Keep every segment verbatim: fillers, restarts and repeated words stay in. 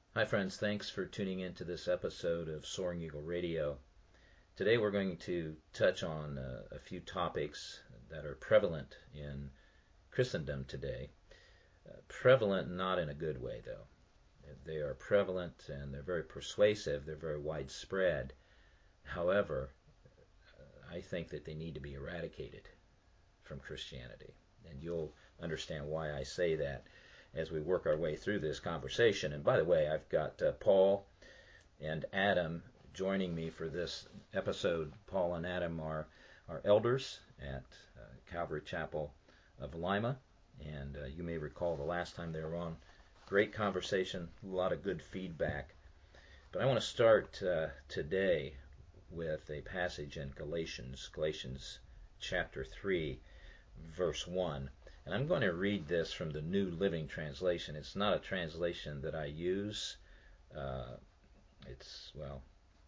Hi friends, thanks for tuning in to this episode of Soaring Eagle Radio. Today we're going to touch on uh, a few topics that are prevalent in Christendom today. Uh, prevalent not in a good way though. They are prevalent and they're very persuasive, they're very widespread. However, I think that they need to be eradicated from Christianity. And you'll understand why I say that as we work our way through this conversation. And by the way, I've got uh, Paul and Adam joining me for this episode. Paul and Adam are, are elders at uh, Calvary Chapel of Lima. And uh, you may recall the last time they were on. Great conversation, a lot of good feedback. But I want to start uh, today with a passage in Galatians, Galatians chapter three, verse one. And I'm going to read this from the New Living Translation. It's not a translation that I use. Uh, it's, well,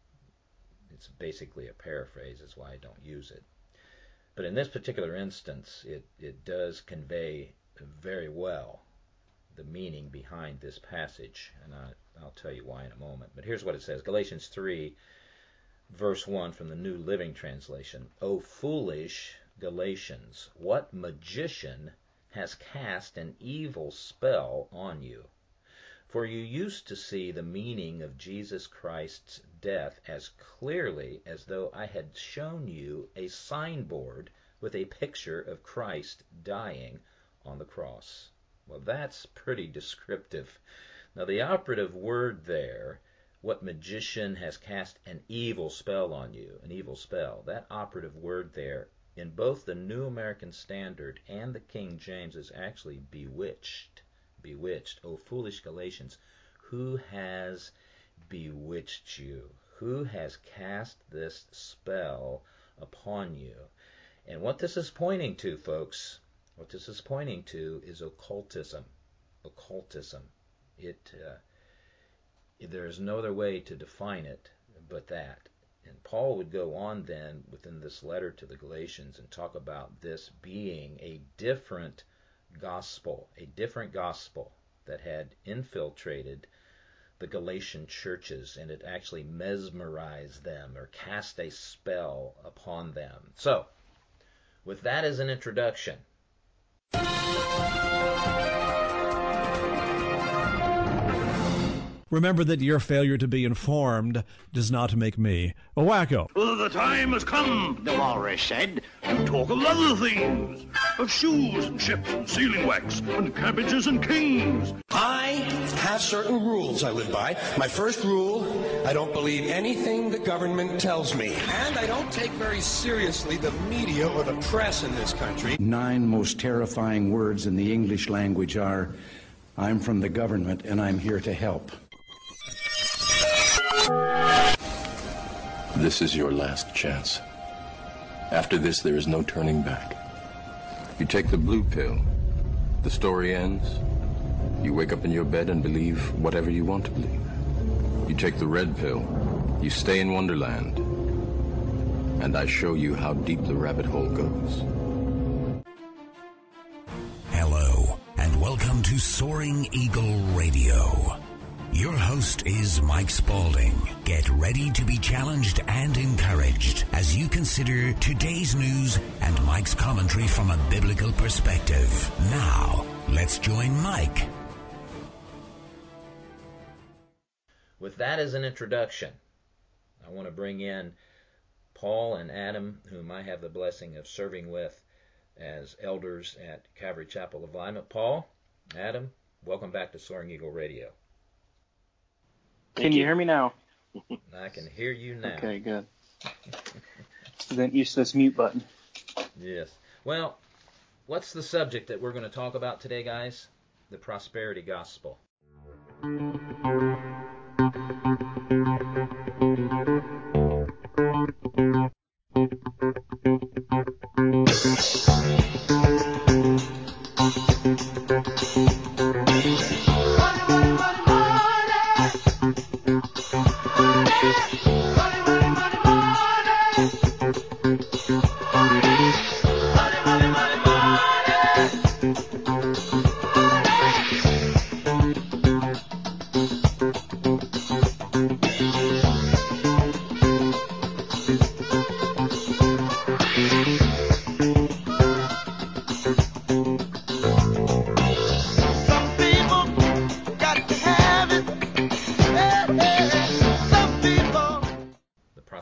it's basically a paraphrase. That's why I don't use it. But in this particular instance, it, it does convey very well the meaning behind this passage. And I, I'll tell you why in a moment. But here's what it says. Galatians three, verse one from the New Living Translation. O foolish Galatians, what magician has cast an evil spell on you? For you used to see the meaning of Jesus Christ's death as clearly as though I had shown you a signboard with a picture of Christ dying on the cross. Well, that's pretty descriptive. Now, the operative word there, what magician has cast an evil spell on you, an evil spell, that operative word there in both the New American Standard and the King James is actually bewitched. Bewitched. O foolish Galatians, who has bewitched you? Who has cast this spell upon you? And what this is pointing to, folks, what this is pointing to is occultism. Occultism. It, uh, there is no other way to define it but that. And Paul would go on then within this letter to the Galatians and talk about this being a different gospel, a different gospel that had infiltrated the Galatian churches, and it actually mesmerized them or cast a spell upon them. So, with that as an introduction, remember that your failure to be informed does not make me a wacko. Well, the time has come, the walrus said, to talk of other things. Of shoes and ships and sealing wax and cabbages and kings. I have certain rules I live by. My first rule, I don't believe anything the government tells me. And I don't take very seriously the media or the press in this country. Nine most terrifying words in the English language are, I'm from the government and I'm here to help. This is your last chance. After this, there is no turning back. You take the blue pill, the story ends. You wake up in your bed and believe whatever you want to believe. You take the red pill, you stay in Wonderland, and I show you how deep the rabbit hole goes. Hello, and welcome to Soaring Eagle Radio. Your host is Mike Spaulding. Get ready to be challenged and encouraged as you consider today's news and Mike's commentary from a biblical perspective. Now, let's join Mike. with that as an introduction, I want to bring in Paul and Adam, whom I have the blessing of serving with as elders at Calvary Chapel of Lima. Paul, Adam, welcome back to Soaring Eagle Radio. Thank Can you, you hear me now? I can hear you now. Okay, good. Isn't used to this mute button. Yes. Well, what's the subject that we're going to talk about today, guys? The prosperity gospel.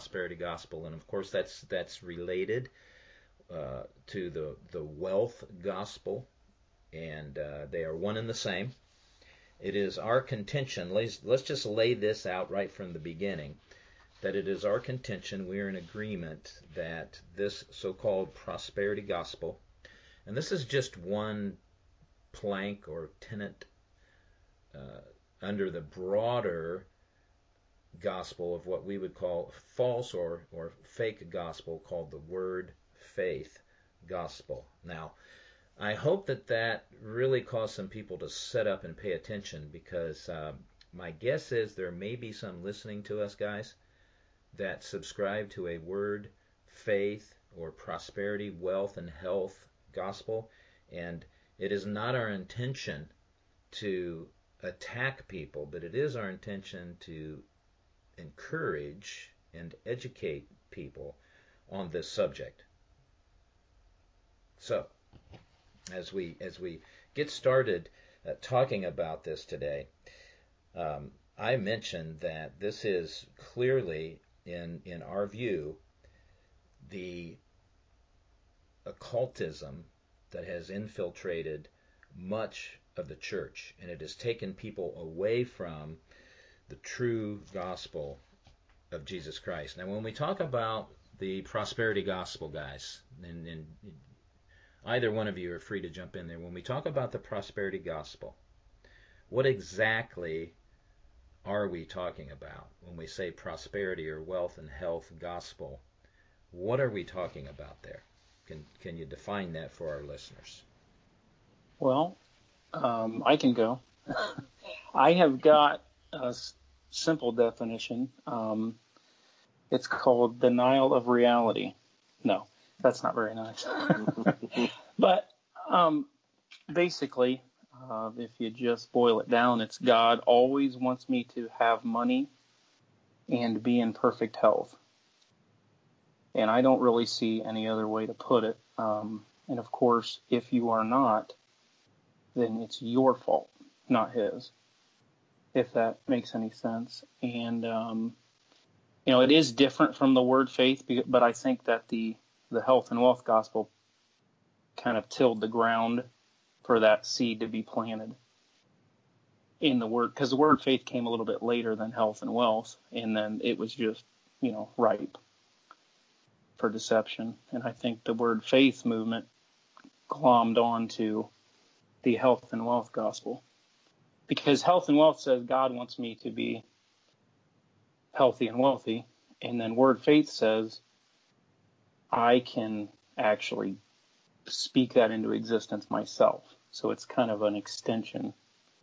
prosperity gospel, and of course that's that's related uh, to the the wealth gospel, and uh, they are one and the same. It is our contention. Let's, let's just lay this out right from the beginning. That it is our contention, we are in agreement that this so-called prosperity gospel, and this is just one plank or tenet uh, under the broader gospel of what we would call false or, or fake gospel, called the word faith gospel. Now, I hope that that really caused some people to sit up and pay attention, because um, my guess is there may be some listening to us, guys, that subscribe to a word faith or prosperity, wealth, and health gospel, and it is not our intention to attack people, but it is our intention to encourage and educate people on this subject. So, as we as we get started uh, talking about this today, um, I mentioned that this is clearly, in in our view, the occultism that has infiltrated much of the church, and it has taken people away from the true gospel of Jesus Christ. Now, when we talk about the prosperity gospel, guys, and, and either one of you are free to jump in there. When we talk about the prosperity gospel, what exactly are we talking about when we say prosperity or wealth and health gospel? What are we talking about there? Can can you define that for our listeners? Well, um, I can go. I have got a s- simple definition. Um, it's called denial of reality. No, that's not very nice. But um, basically, uh, if you just boil it down, it's God always wants me to have money and be in perfect health. And I don't really see any other way to put it. Um, and of course, if you are not, then it's your fault, not his, if that makes any sense. And, um, you know, it is different from the word faith, but I think that the, the health and wealth gospel kind of tilled the ground for that seed to be planted in the word, because the word faith came a little bit later than health and wealth, and then it was just, you know, ripe for deception. And I think the word faith movement glommed on to the health and wealth gospel, because health and wealth says God wants me to be healthy and wealthy, and then word faith says I can actually speak that into existence myself. So it's kind of an extension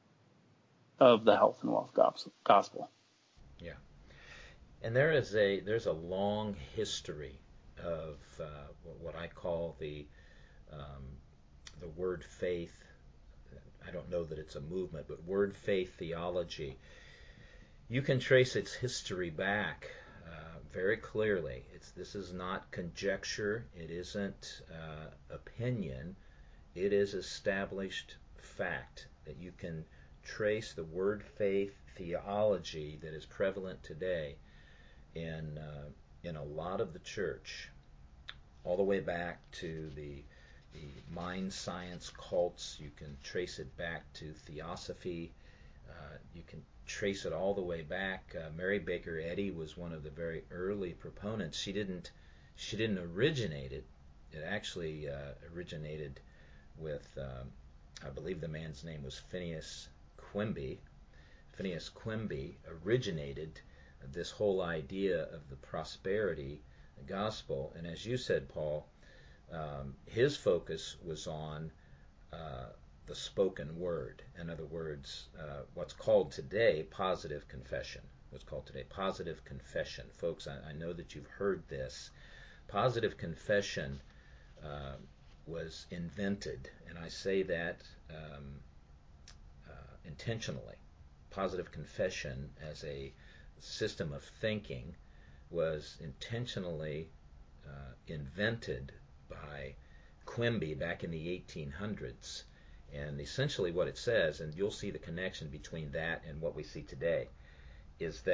of the health and wealth gospel. Yeah, and there is a there's a long history of uh, what I call the um, the word faith. I don't know that it's a movement, but word faith theology. You can trace its history back uh, very clearly. It's this is not conjecture. It isn't uh, opinion. It is established fact that you can trace the word faith theology that is prevalent today in uh, in a lot of the church, all the way back to the the mind science cults. You can trace it back to theosophy. Uh, you can trace it all the way back. Uh, Mary Baker Eddy was one of the very early proponents. She didn't she didn't originate it. It actually uh, originated with um, I believe the man's name was Phineas Quimby. Phineas Quimby originated this whole idea of the prosperity gospel, and as you said, Paul, um, his focus was on uh, the spoken word. In other words, uh, what's called today positive confession. What's called today positive confession. Folks, I, I know that you've heard this. Positive confession uh, was invented, and I say that um, uh, intentionally. Positive confession as a system of thinking was intentionally uh, invented by Quimby back in the eighteen hundreds. And essentially what it says, and you'll see the connection between that and what we see today, is that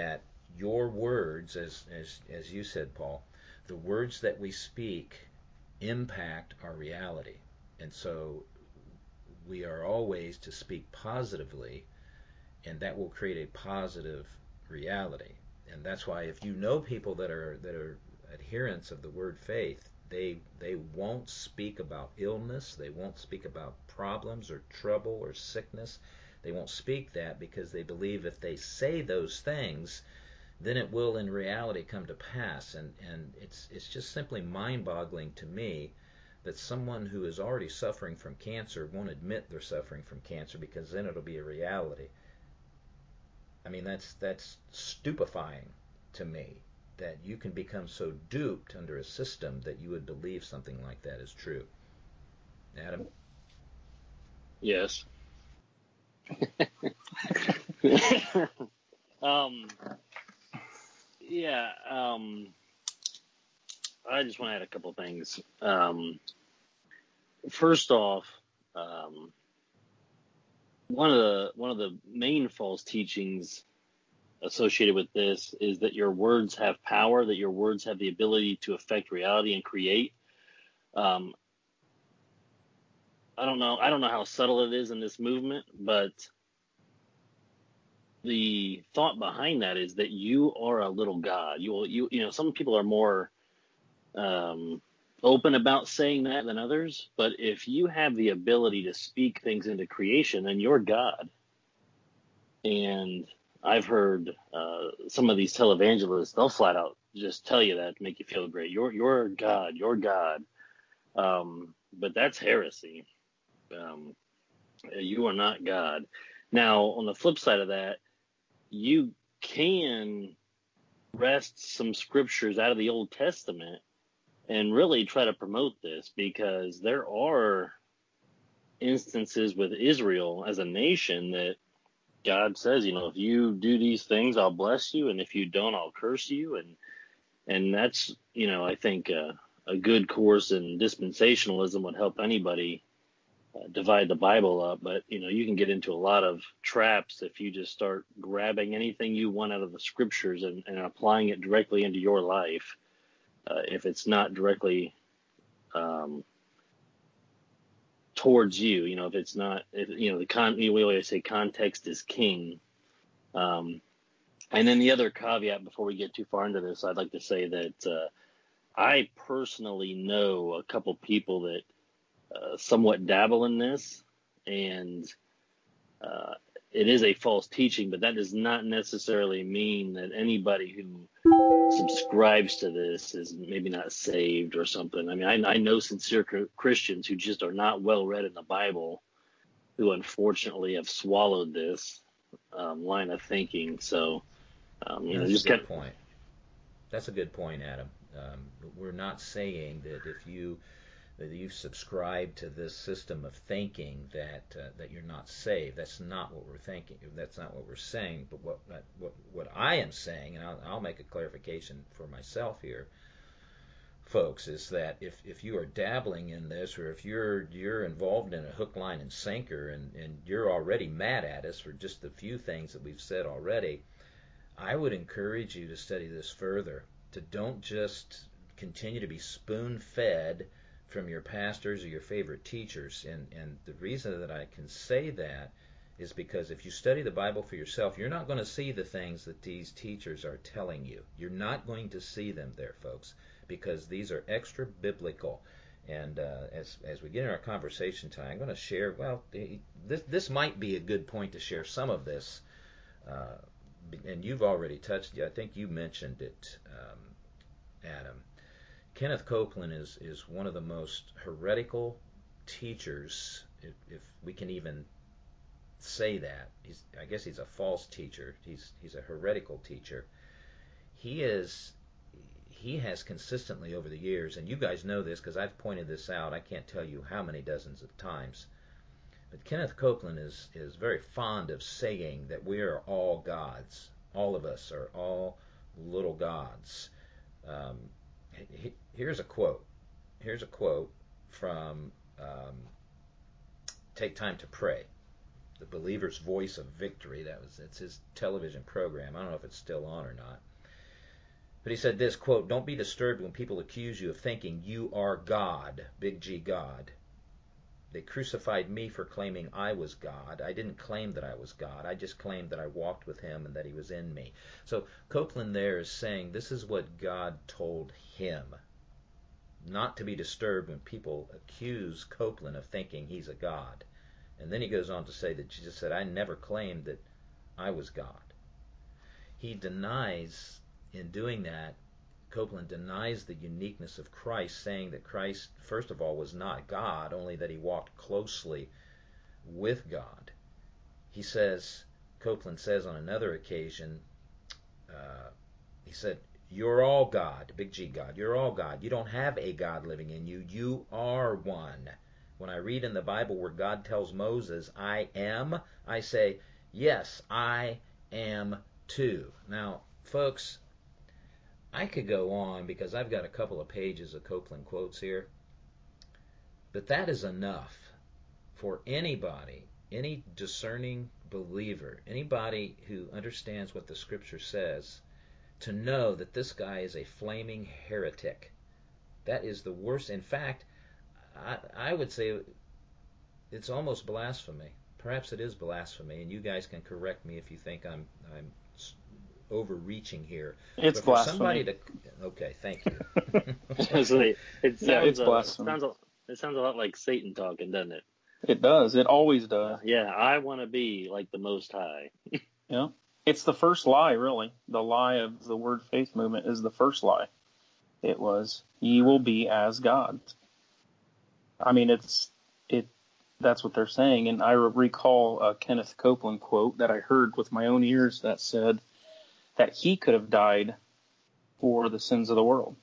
your words, as, as, as you said, Paul, the words that we speak impact our reality. And so we are always to speak positively, and that will create a positive reality. And that's why if you know people that are that are adherents of the word faith, they they won't speak about illness, they won't speak about problems or trouble or sickness. They won't speak that because they believe if they say those things, then it will in reality come to pass. And and it's it's just simply mind-boggling to me that someone who is already suffering from cancer won't admit they're suffering from cancer, because then it'll be a reality. I mean, that's that's stupefying to me, that you can become so duped under a system that you would believe something like that is true. Adam? Yes. um, yeah, um, I just want to add a couple of things. Um, first off, um, one of the one of the main false teachings associated with this is that your words have power, that your words have the ability to affect reality and create. Um, I don't know. I don't know how subtle it is in this movement, but the thought behind that is that you are a little God. You will, you, you know, some people are more um, open about saying that than others. But if you have the ability to speak things into creation, then you're God. And I've heard uh, some of these televangelists, they'll flat out just tell you that to make you feel great. You're, you're God. You're God. Um, but that's heresy. Um, you are not God. Now, on the flip side of that, you can wrest some scriptures out of the Old Testament and really try to promote this, because there are instances with Israel as a nation that God says, you know, if you do these things, I'll bless you, and if you don't, I'll curse you. And and that's, you know, I think uh, a good course in dispensationalism would help anybody Uh, divide the Bible up. But, you know, you can get into a lot of traps if you just start grabbing anything you want out of the scriptures and, and applying it directly into your life. Uh, if it's not directly um, towards you, you know, if it's not, if, you know, the con, we always say context is king. Um, and then the other caveat before we get too far into this, I'd like to say that uh, I personally know a couple people that Uh, somewhat dabble in this, and uh, it is a false teaching, but that does not necessarily mean that anybody who subscribes to this is maybe not saved or something. I mean, I, I know sincere Christians who just are not well read in the Bible, who unfortunately have swallowed this um, line of thinking. So, um, you That's know, just a good get point. That's a good point, Adam. Um, we're not saying that if you that you subscribe to this system of thinking that uh, that you're not saved. That's not what we're thinking. That's not what we're saying. But what what what I am saying, and I'll, I'll make a clarification for myself here, folks, is that if, if you are dabbling in this, or if you're you're involved in a hook, line, and sinker, and, and you're already mad at us for just the few things that we've said already, I would encourage you to study this further. To don't just continue to be spoon-fed from your pastors or your favorite teachers. And, and the reason that I can say that is because if you study the Bible for yourself, you're not going to see the things that these teachers are telling you. You're not going to see them there, folks, because these are extra biblical. And uh, as as we get in our conversation time, I'm going to share, well, this, this might be a good point to share some of this. Uh, and you've already touched it. I think you mentioned it, um, Adam. Kenneth Copeland is, is one of the most heretical teachers, if, if we can even say that. He's, I guess he's a false teacher. He's he's a heretical teacher. He is he has consistently over the years, and you guys know this because I've pointed this out, I can't tell you how many dozens of times, but Kenneth Copeland is, is very fond of saying that we are all gods. All of us are all little gods. Um, he, here's a quote. Here's a quote from um, Take Time to Pray, the Believer's Voice of Victory. That was it's his television program. I don't know if it's still on or not. But he said this, quote, "Don't be disturbed when people accuse you of thinking you are God, big G God. They crucified me for claiming I was God. I didn't claim that I was God. I just claimed that I walked with him and that he was in me." So Copeland there is saying this is what God told him. Not to be disturbed when people accuse Copeland of thinking he's a God. And then he goes on to say that Jesus said, "I never claimed that I was God." He denies, in doing that, Copeland denies the uniqueness of Christ, saying that Christ, first of all, was not God, only that he walked closely with God. He says, Copeland says on another occasion, uh, he said, "You're all God, big G God, you're all God. You don't have a God living in you. You are one. When I read in the Bible where God tells Moses, 'I am,' I say, 'Yes, I am too.'" Now, folks, I could go on because I've got a couple of pages of Copeland quotes here, but that is enough for anybody, any discerning believer, anybody who understands what the Scripture says, to know that this guy is a flaming heretic. That is the worst. In fact, I, I would say it's almost blasphemy. Perhaps it is blasphemy, and you guys can correct me if you think I'm I'm overreaching here. It's but for blasphemy. Somebody to, okay, thank you. it sounds, yeah, it's uh, blasphemy. It sounds, a, it sounds a lot like Satan talking, doesn't it? It does. It always does. Uh, yeah, I want to be like the Most High. Yeah. It's the first lie, really. The lie of the Word Faith movement is the first lie. It was, "Ye will be as gods." I mean, it's it. That's what they're saying. And I recall a Kenneth Copeland quote that I heard with my own ears that said that he could have died for the sins of the world,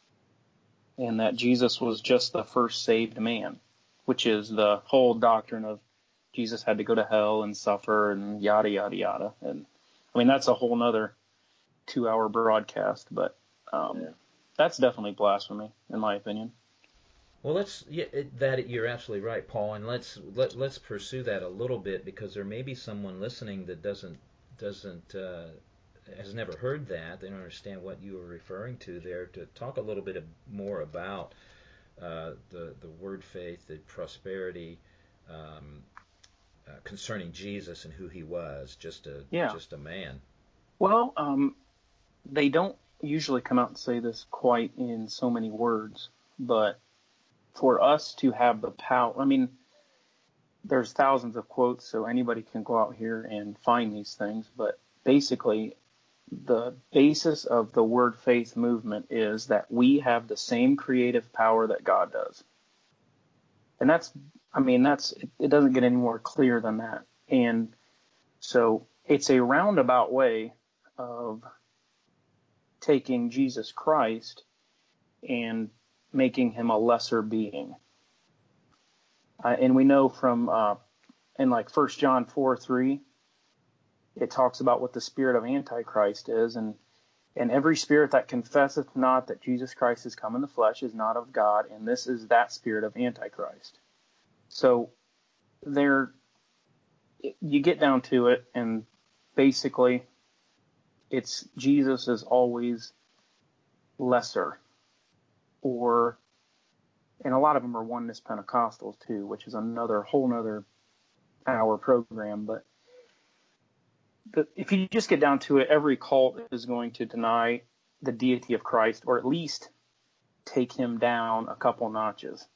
and that Jesus was just the first saved man, which is the whole doctrine of Jesus had to go to hell and suffer and yada, yada, yada. And I mean, that's a whole nother two hour broadcast, but um, yeah. That's definitely blasphemy, in my opinion. Well, let's yeah, it, that you're absolutely right, Paul, and let's let, let's pursue that a little bit, because there may be someone listening that doesn't doesn't uh, has never heard that. They don't understand what you were referring to there. To talk a little bit more about uh, the the word faith, the prosperity um, uh, concerning Jesus and who he was, just a yeah. just a man. Well, um, they don't usually come out and say this quite in so many words, but for us to have the power, I mean, there's thousands of quotes, so anybody can go out here and find these things, but basically the basis of the word faith movement is that we have the same creative power that God does. And that's, I mean, that's, it doesn't get any more clear than that. And so it's a roundabout way of taking Jesus Christ and making him a lesser being. Uh, and we know from, uh, in like First John four three, it talks about what the spirit of Antichrist is. And, and every spirit that confesseth not that Jesus Christ is come in the flesh is not of God. And this is that spirit of Antichrist. So there, you get down to it, and basically it's Jesus is always lesser, or, and a lot of them are oneness Pentecostals too, which is another whole nother hour program. But the, if you just get down to it, every cult is going to deny the deity of Christ, or at least take him down a couple notches.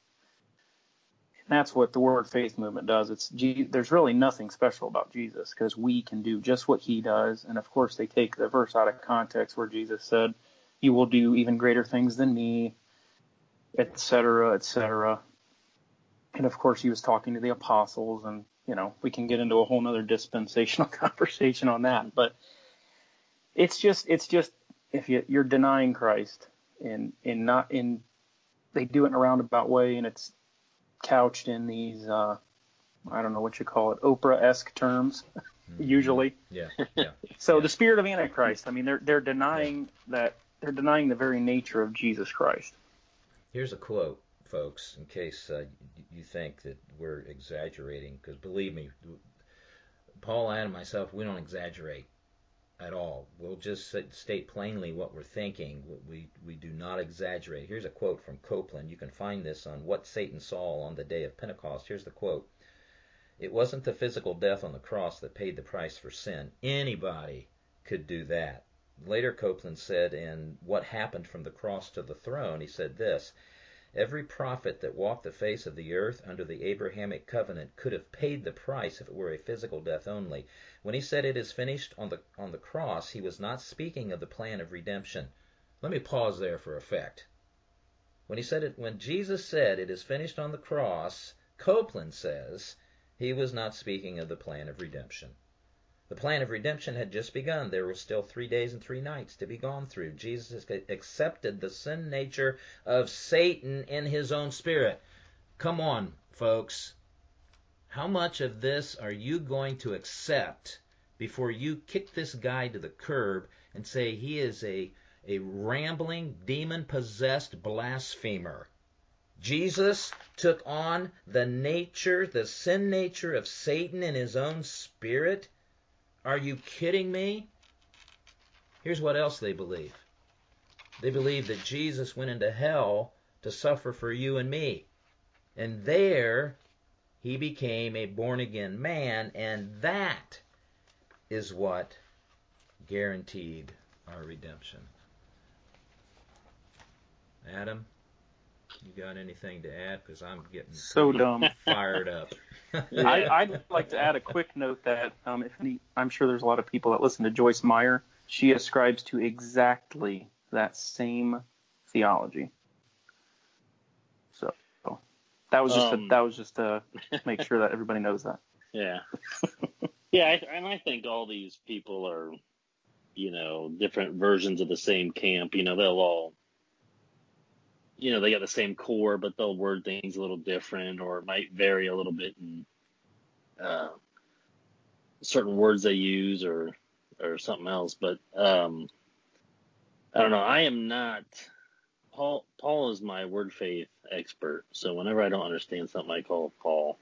And that's what the Word Faith movement does. It's there's really nothing special about Jesus, because we can do just what he does. And of course, they take the verse out of context where Jesus said, "You will do even greater things than me," et cetera, et cetera. And of course, he was talking to the apostles, and you know, we can get into a whole nother dispensational conversation on that. But it's just, it's just, if you, you're denying Christ, and in not in, they do it in a roundabout way, and it's couched in these, uh, I don't know what you call it, Oprah-esque terms, mm-hmm. usually. Yeah, yeah. So yeah. the spirit of Antichrist, I mean, they're they're denying yeah. that, they're denying the very nature of Jesus Christ. Here's a quote, folks, in case uh, you think that we're exaggerating, because believe me, Paul, Adam, myself, we don't exaggerate at all. We'll just state plainly what we're thinking. We we do not exaggerate. Here's a quote from Copeland. You can find this on What Satan Saw on the Day of Pentecost. Here's the quote. It wasn't the physical death on the cross that paid the price for sin. Anybody could do that. Later, Copeland said in What Happened from the Cross to the Throne, he said this, every prophet that walked the face of the earth under the Abrahamic covenant could have paid the price if it were a physical death only. When he said it is finished on the on the cross, he was not speaking of the plan of redemption. Let me pause there for effect. When he said it, when Jesus said it is finished on the cross, Copeland says he was not speaking of the plan of redemption. The plan of redemption had just begun. There were still three days and three nights to be gone through. Jesus accepted the sin nature of Satan in his own spirit. Come on, folks. How much of this are you going to accept before you kick this guy to the curb and say he is a, a rambling, demon-possessed blasphemer? Jesus took on the nature, the sin nature of Satan in his own spirit? Are you kidding me? Here's what else they believe. They believe that Jesus went into hell to suffer for you and me. And there he became a born-again man, and that is what guaranteed our redemption. Adam, you got anything to add? Because I'm getting so dumb fired up. I, I'd like to add a quick note that um, if any, I'm sure there's a lot of people that listen to Joyce Meyer. She ascribes to exactly that same theology. So that was just um, a, that was just to make sure that everybody knows that. Yeah, yeah, I, and I think all these people are, you know, different versions of the same camp. You know, they'll all. You know, they got the same core, but they'll word things a little different, or it might vary a little bit in uh, certain words they use, or or something else. But um, I don't know. I am not. Paul. Paul is my word faith expert. So whenever I don't understand something, I call Paul.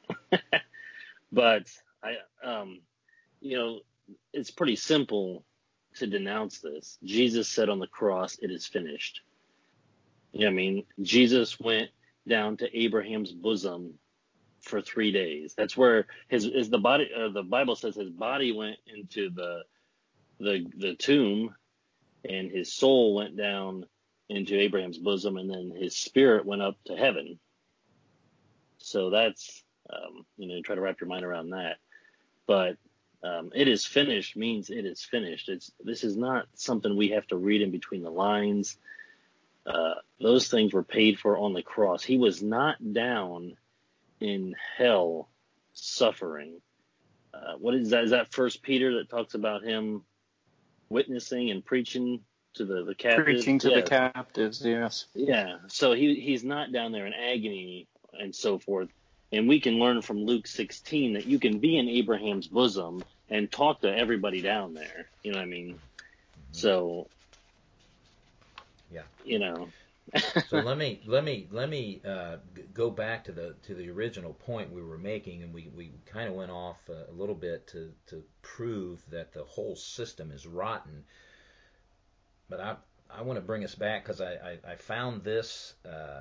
But I, um, you know, it's pretty simple to denounce this. Jesus said on the cross, "It is finished." You know what I mean? Jesus went down to Abraham's bosom for three days. That's where his is the body. Uh, the Bible says his body went into the the the tomb, and his soul went down into Abraham's bosom, and then his spirit went up to heaven. So that's um, you know, try to wrap your mind around that. But um, it is finished means it is finished. It's this is not something we have to read in between the lines. Uh, those things were paid for on the cross. He was not down in hell suffering. Uh, what is that? Is that First Peter that talks about him witnessing and preaching to the, the captives? Preaching to yeah. the captives, yes. Yeah. So he he's not down there in agony and so forth. And we can learn from Luke sixteen that you can be in Abraham's bosom and talk to everybody down there. You know what I mean? Mm-hmm. So. Yeah. You know. So let me let me let me uh, g- go back to the to the original point we were making, and we, we kind of went off a, a little bit to, to prove that the whole system is rotten. But I I want to bring us back because I, I, I found this uh,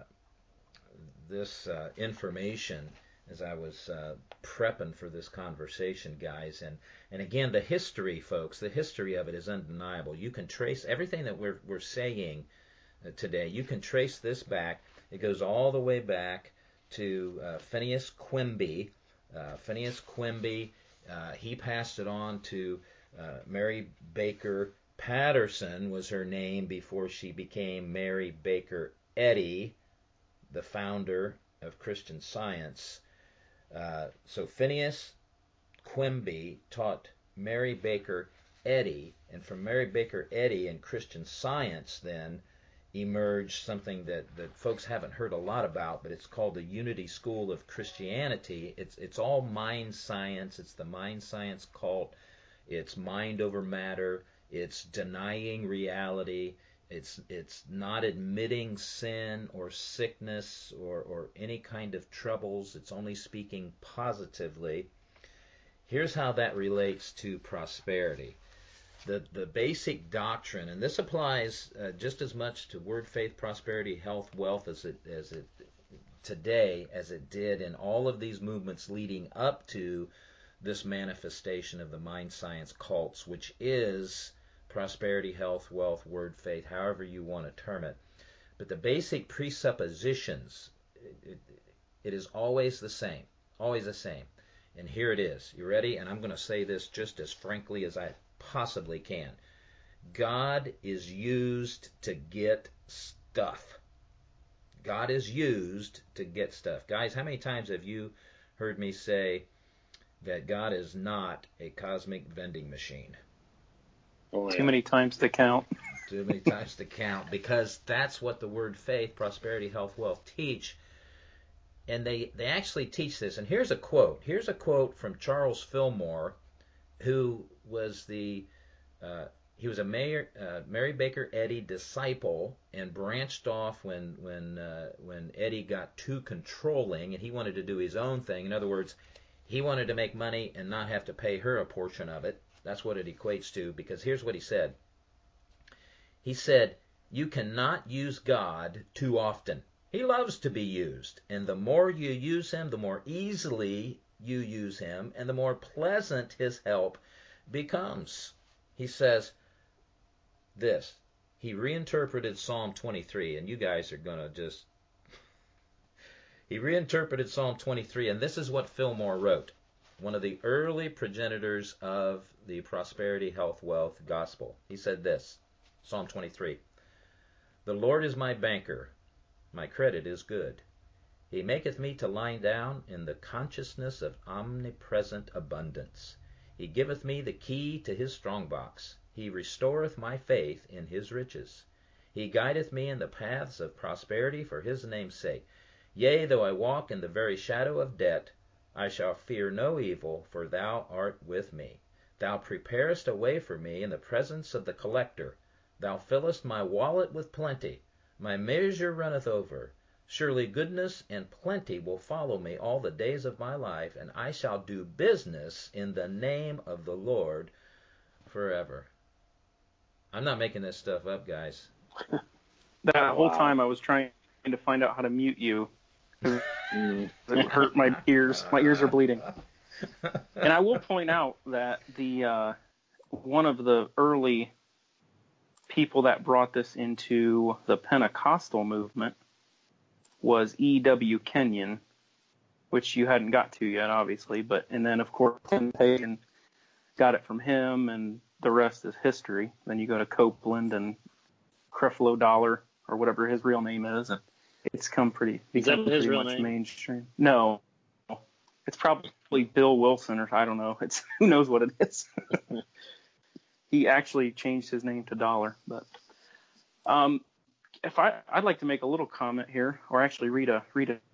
this uh, information as I was uh, prepping for this conversation, guys, and and again the history, folks, the history of it is undeniable. You can trace everything that we're we're saying today. You can trace this back. It goes all the way back to uh, Phineas Quimby. Uh, Phineas Quimby, uh, he passed it on to uh, Mary Baker Patterson was her name before she became Mary Baker Eddy, the founder of Christian Science. Uh, so Phineas Quimby taught Mary Baker Eddy, and from Mary Baker Eddy and Christian Science then emerged something that, that folks haven't heard a lot about, but it's called the Unity School of Christianity. It's it's all mind science. It's the mind science cult. It's mind over matter. It's denying reality. It's it's not admitting sin or sickness or, or any kind of troubles. It's only speaking positively. here's how that relates to prosperity. The the basic doctrine, and this applies uh, just as much to word, faith, prosperity, health, wealth as it as it today as it did in all of these movements leading up to this manifestation of the mind science cults, which is prosperity, health, wealth, word, faith, however you want to term it. But the basic presuppositions, it, it, it is always the same, always the same. And here it is. You ready? And I'm going to say this just as frankly as I possibly can. God is used to get stuff. God is used to get stuff. Guys, how many times have you heard me say that God is not a cosmic vending machine? Oh, yeah. Too many times to count. Too many times to count, because that's what the word faith, prosperity, health, wealth teach. And they, they actually teach this. And here's a quote. Here's a quote from Charles Fillmore, who was the uh, he was a Mayor, uh, Mary Baker Eddy disciple, and branched off when when uh, when Eddy got too controlling and he wanted to do his own thing. In other words, he wanted to make money and not have to pay her a portion of it. That's what it equates to, because here's what he said. He said, "You cannot use God too often. He loves to be used, and the more you use him, the more easily you use him, and the more pleasant his help becomes." He says this. He reinterpreted Psalm twenty-three, and you guys are going to just... He reinterpreted Psalm twenty-three, and this is what Fillmore wrote, one of the early progenitors of the prosperity, health, wealth gospel. He said this, Psalm twenty-three, "The Lord is my banker, my credit is good. He maketh me to lie down in the consciousness of omnipresent abundance. He giveth me the key to his strong box. He restoreth my faith in his riches. He guideth me in the paths of prosperity for his name's sake. Yea, though I walk in the very shadow of death, I shall fear no evil, for thou art with me. Thou preparest a way for me in the presence of the collector. Thou fillest my wallet with plenty. My measure runneth over. Surely goodness and plenty will follow me all the days of my life, and I shall do business in the name of the Lord forever." I'm not making this stuff up, guys. That whole wow. time I was trying to find out how to mute you. It hurt my ears. My ears are bleeding. And I will point out that the uh, one of the early people that brought this into the Pentecostal movement was E W Kenyon, which you hadn't got to yet, obviously. But and then, of course, Tim Pagan got it from him, and the rest is history. Then you go to Copeland and Creflo Dollar, or whatever his real name is, and it's come pretty, become pretty much name? mainstream. No, it's probably Bill Wilson, or I don't know. It's who knows what it is. He actually changed his name to Dollar, but um. If I, I'd like to make a little comment here, or actually read a read a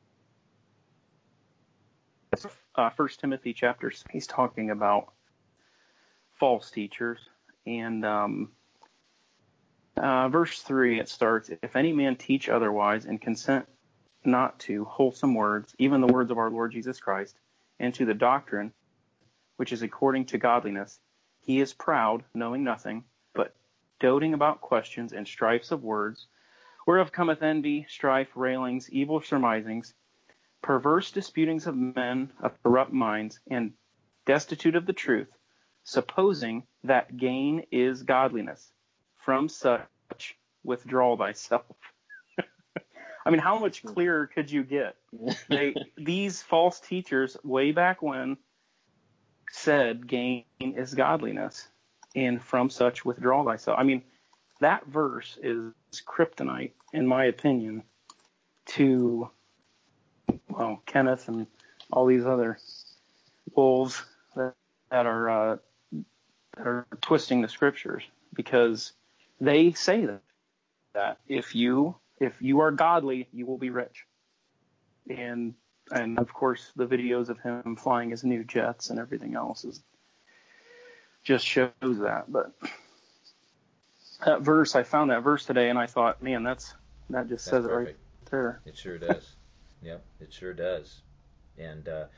uh, First Timothy chapter. He's talking about false teachers, and um, uh, verse three it starts: "If any man teach otherwise, and consent not to wholesome words, even the words of our Lord Jesus Christ, and to the doctrine which is according to godliness, he is proud, knowing nothing, but doting about questions and strifes of words, whereof cometh envy, strife, railings, evil surmisings, perverse disputings of men of corrupt minds, and destitute of the truth, supposing that gain is godliness. From such withdraw thyself." I mean, how much clearer could you get? They, these false teachers way back when said gain is godliness, and from such withdraw thyself. I mean, that verse is kryptonite, in my opinion, to, well, Kenneth and all these other wolves that, that are uh, that are twisting the scriptures, because they say that, that if you if you are godly, you will be rich. And and of course, the videos of him flying his new jets and everything else is just shows that. But that verse, I found that verse today, and I thought, man, that's that just that's says perfect. It right there. It sure does. Yep, it sure does. And uh,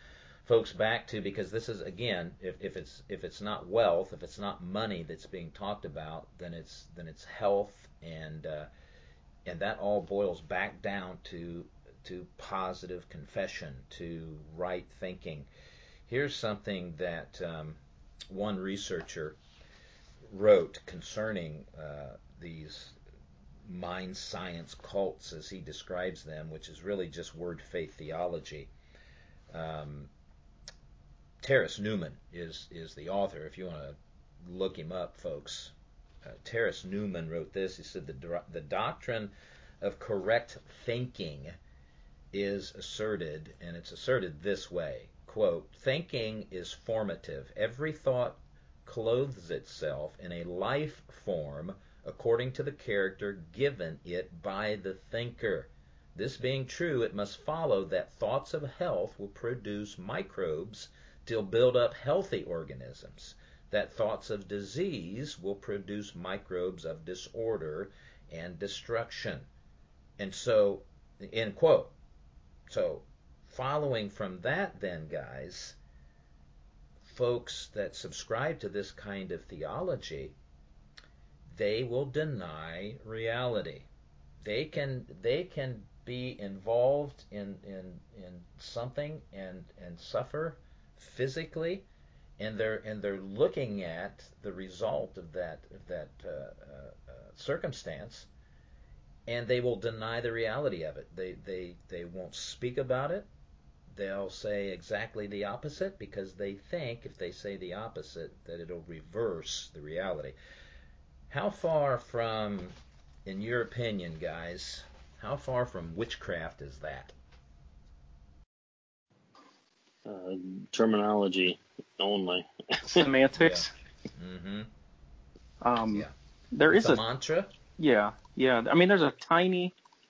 folks back to, because this is, again, if, if it's if it's not wealth, if it's not money that's being talked about, then it's then it's health, and uh, and that all boils back down to to positive confession, to right thinking. Here's something that um, one researcher wrote concerning uh, these mind science cults, as he describes them, which is really just word faith theology. Um, Terence Newman is is the author. If you want to look him up, folks, uh, Terence Newman wrote this. He said the the doctrine of correct thinking is asserted, and it's asserted this way, quote, thinking is formative. Every thought clothes itself in a life form according to the character given it by the thinker. This being true, it must follow that thoughts of health will produce microbes to build up healthy organisms, that thoughts of disease will produce microbes of disorder and destruction. And so, end quote. So, following from that then, guys, folks that subscribe to this kind of theology, they will deny reality. They can they can be involved in in, in something and and suffer physically, and they're and they're looking at the result of that of that uh, uh, uh, circumstance, and they will deny the reality of it. They they they won't speak about it. They'll say exactly the opposite, because they think if they say the opposite that it'll reverse the reality. How far from, in your opinion, guys, how far from witchcraft is that? Uh, terminology only. Semantics. Yeah. Mm-hmm. Um, yeah. There it's is a, a mantra. Yeah, yeah. I mean, there's a tiny.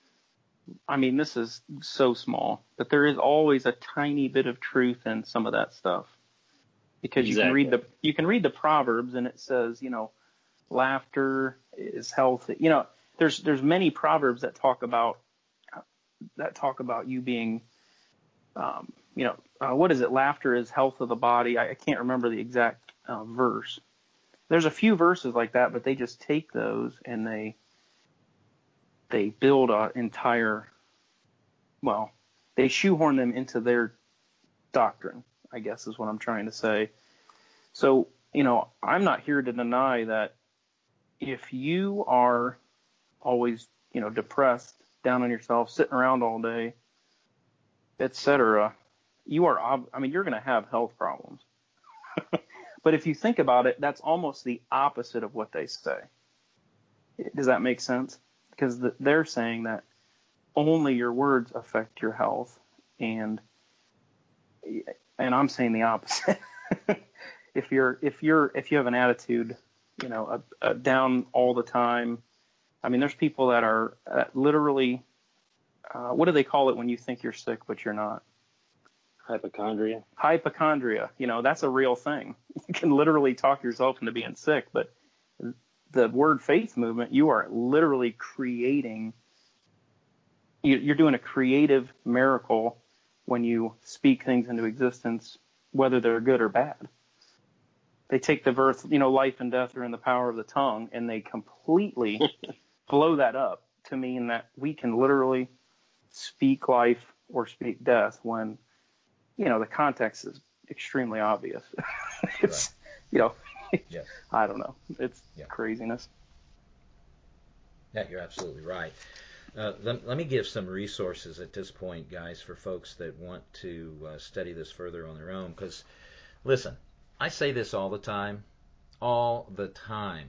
I mean, this is so small, but there is always a tiny bit of truth in some of that stuff, because Exactly. you can read the you can read the Proverbs, and it says, you know, laughter is healthy. You know, there's there's many Proverbs that talk about that talk about you being, um, you know, uh, what is it? Laughter is health of the body. I, I can't remember the exact uh, verse. There's a few verses like that, but they just take those and they they build an entire, well, they shoehorn them into their doctrine, I guess is what I'm trying to say. So, you know, I'm not here to deny that if you are always, you know, depressed, down on yourself, sitting around all day, et cetera, you are, I mean, you're going to have health problems. But if you think about it, that's almost the opposite of what they say. Does that make sense? Because the, they're saying that only your words affect your health, and and I'm saying the opposite. if you're if you're if you have an attitude, you know, a, a down all the time. I mean, there's people that are uh, literally, uh, what do they call it when you think you're sick but you're not? Hypochondria. Hypochondria. You know, that's a real thing. You can literally talk yourself into being sick, but the word faith movement, you are literally creating, you're doing a creative miracle when you speak things into existence, whether they're good or bad. They take the verse, you know, life and death are in the power of the tongue, and they completely blow that up to mean that we can literally speak life or speak death when, you know, the context is extremely obvious. It's, right. you know, yes. I don't know. It's yeah. craziness. Yeah, you're absolutely right. Uh, let, let me give some resources at this point, guys, for folks that want to uh, study this further on their own. Because, listen, I say this all the time, all the time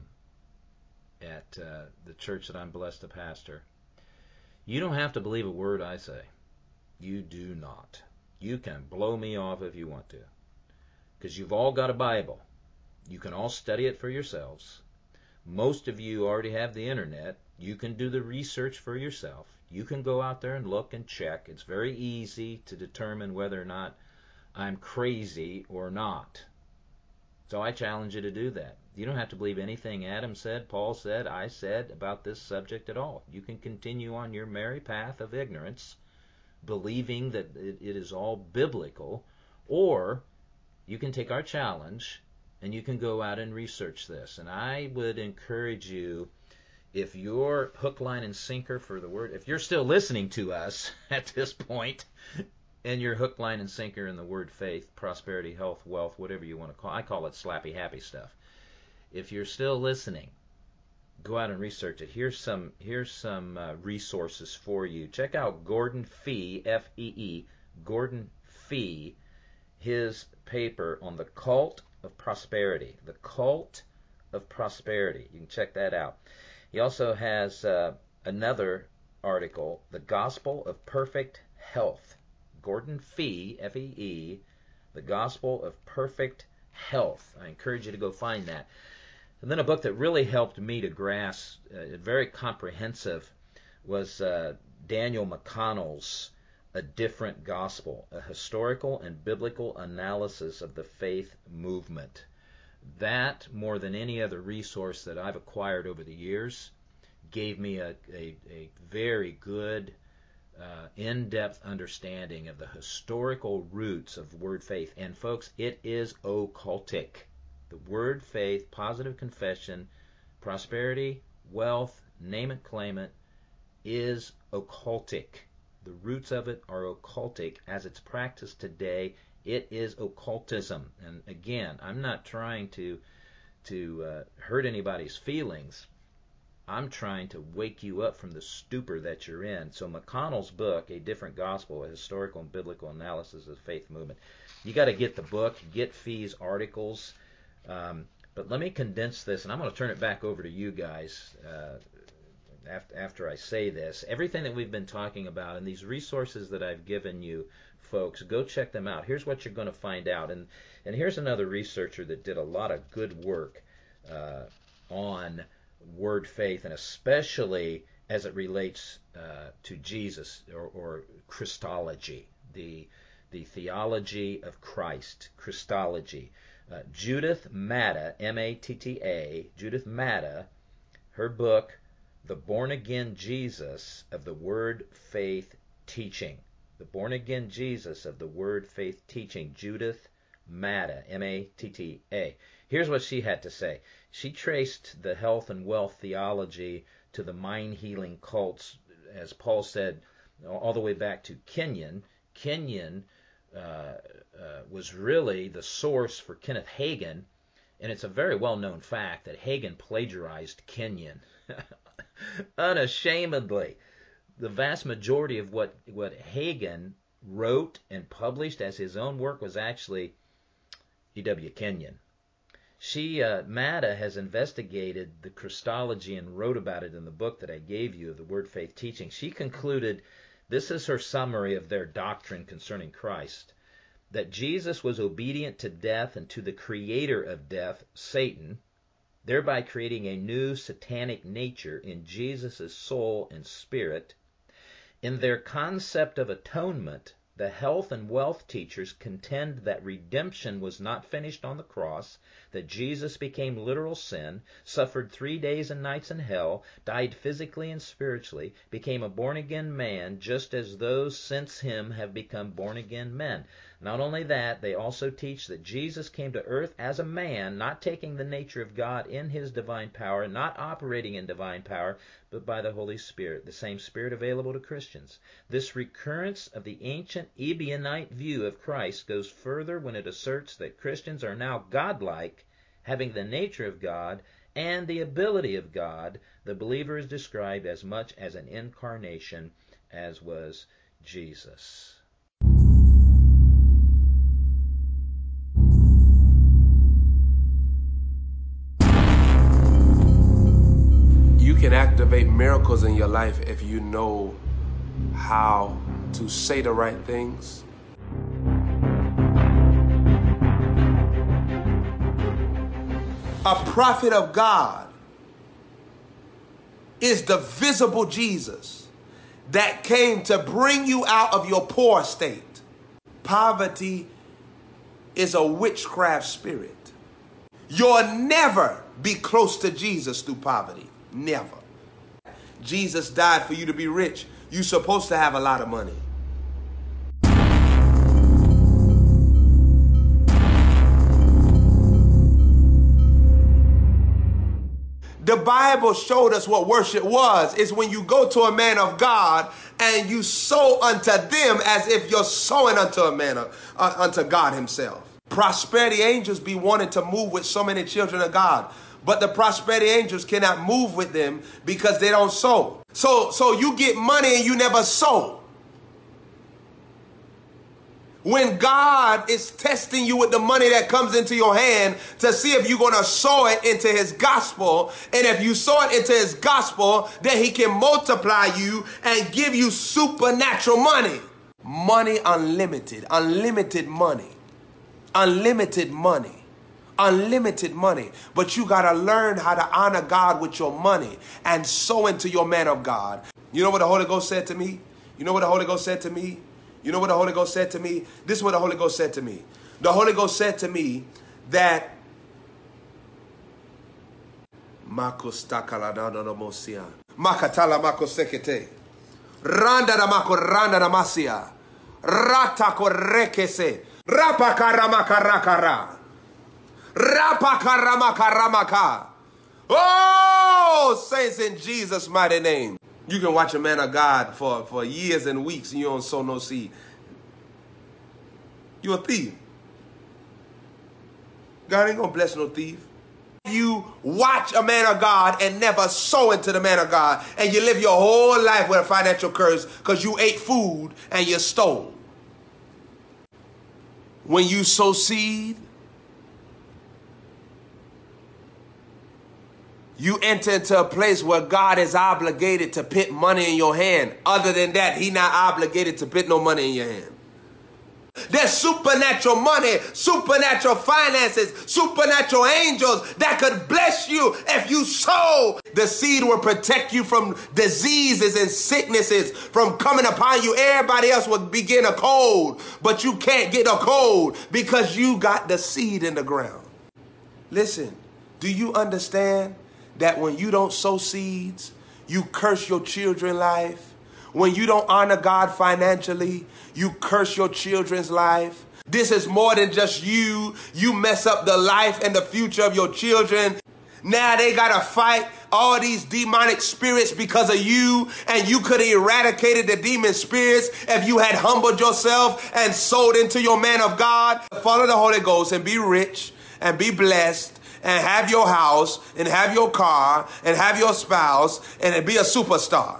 at uh, the church that I'm blessed to pastor. You don't have to believe a word I say. You do not. You can blow me off if you want to, because you've all got a Bible. You can all study it for yourselves. Most of you already have the internet. You can do the research for yourself. You can go out there and look and check. It's very easy to determine whether or not I'm crazy or not. So I challenge you to do that. You don't have to believe anything Adam said, Paul said, I said about this subject at all. You can continue on your merry path of ignorance, believing that it, it is all biblical, or you can take our challenge and you can go out and research this. And I would encourage you, if you're hook, line, and sinker for the word, if you're still listening to us at this point, and you're hook, line, and sinker in the word faith, prosperity, health, wealth, whatever you want to call it, I call it slappy happy stuff. If you're still listening, go out and research it. Here's some here's some uh, resources for you. Check out Gordon Fee, F E E, Gordon Fee, his paper on the cult of prosperity. The cult of prosperity. You can check that out. He also has uh, another article, The Gospel of Perfect Health. Gordon Fee, F E E, The Gospel of Perfect Health. I encourage you to go find that. And then a book that really helped me to grasp, uh, very comprehensive, was uh, Daniel McConnell's A Different Gospel, a historical and biblical analysis of the faith movement. That, more than any other resource that I've acquired over the years, gave me a, a, a very good, uh, in-depth understanding of the historical roots of the word faith. And folks, it is occultic. The word faith, positive confession, prosperity, wealth, name it, claim it, is occultic. The roots of it are occultic. As it's practiced today, it is occultism. And again, I'm not trying to to uh, hurt anybody's feelings. I'm trying to wake you up from the stupor that you're in. So McConnell's book, A Different Gospel, a historical and biblical analysis of the faith movement. You got to get the book, get Fee's articles. Um, but let me condense this, and I'm going to turn it back over to you guys uh, after, after I say this. Everything that we've been talking about and these resources that I've given you, folks, go check them out. Here's what you're going to find out. And, and here's another researcher that did a lot of good work uh, on word faith, and especially as it relates uh, to Jesus or, or Christology, the, the theology of Christ, Christology. Uh, Judith Matta, M A T T A, Judith Matta, her book, The Born Again Jesus of the Word Faith Teaching. The Born Again Jesus of the Word Faith Teaching, Judith Matta, M A T T A. Here's what she had to say. She traced the health and wealth theology to the mind-healing cults, as Paul said, all the way back to Kenyon. Kenyon Uh, uh, was really the source for Kenneth Hagin, and it's a very well-known fact that Hagin plagiarized Kenyon unashamedly. The vast majority of what, what Hagin wrote and published as his own work was actually E W Kenyon. She, uh, Matta, has investigated the Christology and wrote about it in the book that I gave you, of the Word Faith Teaching. She concluded, this is her summary of their doctrine concerning Christ, that Jesus was obedient to death and to the creator of death, Satan, thereby creating a new satanic nature in Jesus' soul and spirit. In their concept of atonement, the health and wealth teachers contend that redemption was not finished on the cross, that Jesus became literal sin, suffered three days and nights in hell, died physically and spiritually, became a born-again man, just as those since him have become born-again men. Not only that, they also teach that Jesus came to earth as a man, not taking the nature of God in his divine power, not operating in divine power, but by the Holy Spirit, the same Spirit available to Christians. This recurrence of the ancient Ebionite view of Christ goes further when it asserts that Christians are now godlike, having the nature of God and the ability of God. The believer is described as much as an incarnation as was Jesus. You can activate miracles in your life if you know how to say the right things. A prophet of God is the visible Jesus that came to bring you out of your poor state. Poverty is a witchcraft spirit. You'll never be close to Jesus through poverty. Never. Jesus died for you to be rich. You're supposed to have a lot of money. The Bible showed us what worship was. It's when you go to a man of God and you sow unto them as if you're sowing unto a man of, uh, unto God himself. Prosperity angels be wanting to move with so many children of God, but the prosperity angels cannot move with them because they don't sow. So, so you get money and you never sow. When God is testing you with the money that comes into your hand to see if you're going to sow it into his gospel, and if you sow it into his gospel, then he can multiply you and give you supernatural money. Money unlimited, unlimited money, unlimited money, unlimited money. But you got to learn how to honor God with your money and sow into your man of God. You know what the Holy Ghost said to me? You know what the Holy Ghost said to me? You know what the Holy Ghost said to me? This is what the Holy Ghost said to me. The Holy Ghost said to me that Makatala mako sekete. Randa da mako randa da masia. Rata korekese. Rapa karamakaraka. Rapa karamakaraka. Oh, saints in Jesus' mighty name. You can watch a man of God for, for years and weeks and you don't sow no seed. You're a thief. God ain't gonna bless no thief. You watch a man of God and never sow into the man of God, and you live your whole life with a financial curse because you ate food and you stole. When you sow seed, you enter into a place where God is obligated to put money in your hand. Other than that, he's not obligated to put no money in your hand. There's supernatural money, supernatural finances, supernatural angels that could bless you if you sow. The seed will protect you from diseases and sicknesses from coming upon you. Everybody else will be getting a cold, but you can't get a cold because you got the seed in the ground. Listen, do you understand that when you don't sow seeds, you curse your children's life? When you don't honor God financially, you curse your children's life. This is more than just you. You mess up the life and the future of your children. Now they got to fight all these demonic spirits because of you, and you could have eradicated the demon spirits if you had humbled yourself and sold into your man of God. Follow the Holy Ghost and be rich and be blessed and have your house and have your car and have your spouse and be a superstar.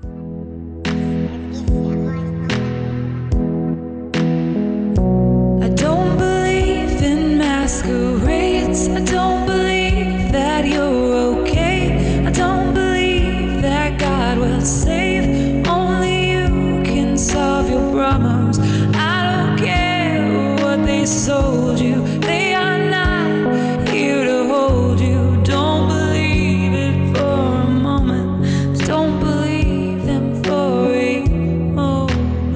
I don't believe in masquerades. I don't believe that you're okay. I don't believe that God will save. Only you can solve your problems. I don't care what they sold you. They are not here to hold you. Don't believe it for a moment. Don't believe them for a moment.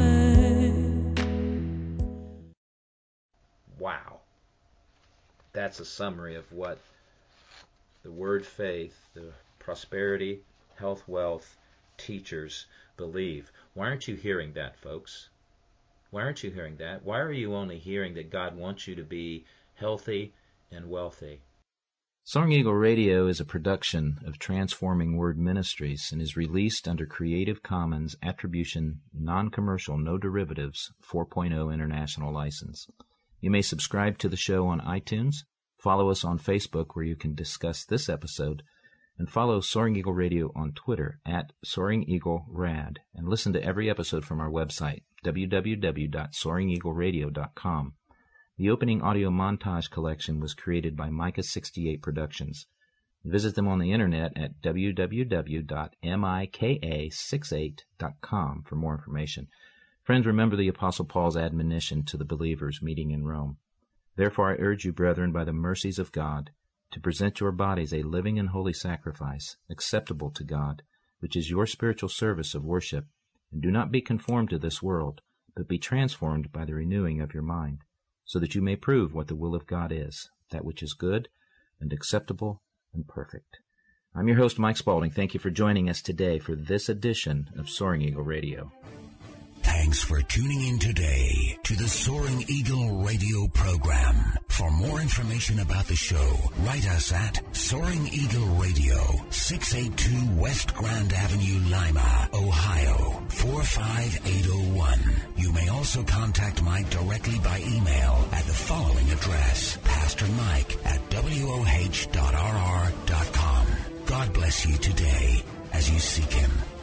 Wow. That's a summary of what the word faith, the prosperity, health, wealth teachers believe. Why aren't you hearing that, folks? Why aren't you hearing that? Why are you only hearing that God wants you to be healthy and wealthy? Soaring Eagle Radio is a production of Transforming Word Ministries and is released under Creative Commons Attribution Non-Commercial No Derivatives four point oh International License. You may subscribe to the show on iTunes, follow us on Facebook where you can discuss this episode, and follow Soaring Eagle Radio on Twitter at Soaring Eagle Rad, and listen to every episode from our website, w w w dot soaring eagle radio dot com. The opening audio montage collection was created by Micah sixty-eight Productions. Visit them on the internet at w w w dot mika sixty-eight dot com for more information. Friends, remember the Apostle Paul's admonition to the believers meeting in Rome. Therefore I urge you, brethren, by the mercies of God, to present your bodies a living and holy sacrifice, acceptable to God, which is your spiritual service of worship. And do not be conformed to this world, but be transformed by the renewing of your mind, so that you may prove what the will of God is, that which is good and acceptable and perfect. I'm your host, Mike Spaulding. Thank you for joining us today for this edition of Soaring Eagle Radio. Thank Thanks for tuning in today to the Soaring Eagle radio program. For more information about the show, write us at Soaring Eagle Radio, six eighty-two West Grand Avenue, Lima, Ohio, four five eight oh one. You may also contact Mike directly by email at the following address, Pastor Mike at W O H dot R R dot com. God bless you today as you seek Him.